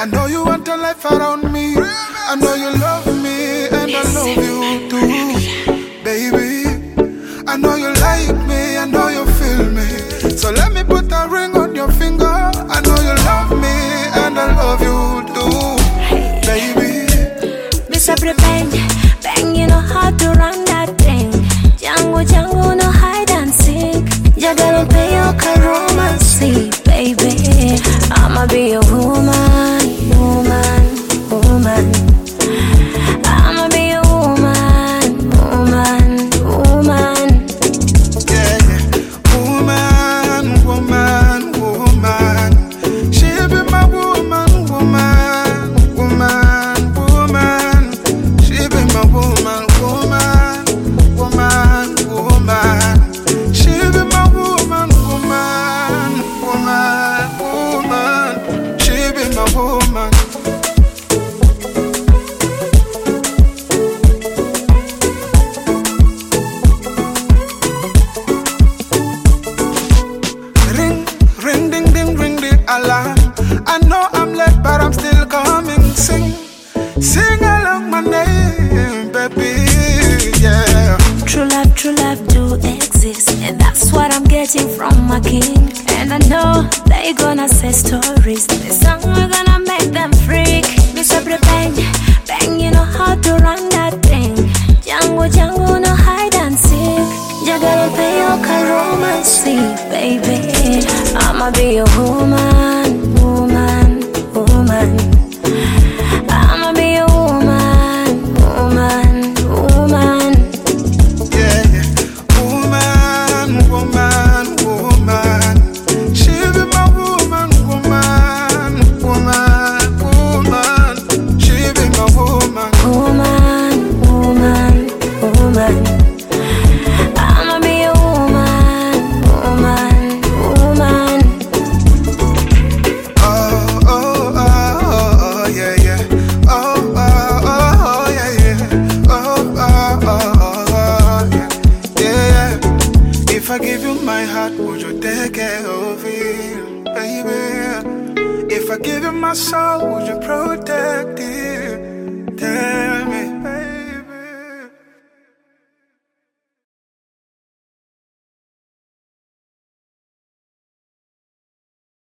I know you want a life around me. I know you love me and I love you too, baby. I know you like me, I know you feel me. So let me put a ring on your finger. I know you love me and I love you too, baby. Mr. Bang, bang, you know how to run that thing. Django, Django, no hide and seek. Jagalo pay your romance, baby. I'ma be a woman, woman, woman. I'ma be a woman, woman, woman. Yeah, woman, woman, woman. She be my woman, woman, woman, woman. She be my woman, woman, woman, woman. She be my woman, woman, woman, woman. She be my woman. Ring, ring, ding, ding, ring the alarm. I know I'm late, but I'm still coming. Sing, sing along my name, baby. Yeah. True love do exist, and that's what I'm getting from my king. And I know they gonna say stories. The song we're gonna make them freak. Mr. Bang, bang, you know how to run that thing. Django, Django, no hide and seek. Jagalo pay your romance, baby. I'ma be a woman, woman, woman. I'ma be a woman, woman, woman. Yeah, yeah. Woman, woman, woman. She be my woman, woman, woman, woman. She be my woman. Woman, woman, woman. I'ma be a woman, woman, woman. Oh, oh, oh, oh, yeah, yeah. Oh, oh, oh, oh, yeah, yeah. Oh, oh, oh, oh, yeah, yeah. If I give you my heart, would you take care of it, baby? If I give you my soul, would you protect it? Tell me.